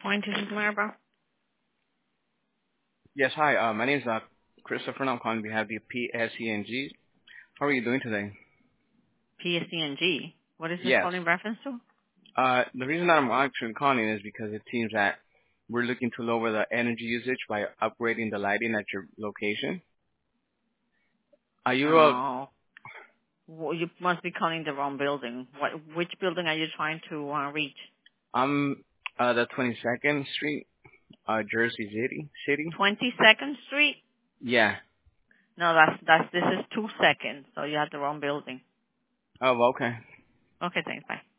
Point, this is Maribel. Yes, hi. My name is Christopher, and I'm calling on behalf of the PSENG. How are you doing today? PSCNG. What is this Yes. calling reference to? The reason that I'm actually calling is because it seems that we're looking to lower the energy usage by upgrading the lighting at your location. Are you Oh. Well, you must be calling the wrong building. Which building are you trying to reach? I'm the 22nd Street, Jersey City. 22nd Street? Yeah. No, this is 2 seconds, so you have the wrong building. Oh, okay. Okay, thanks. Bye.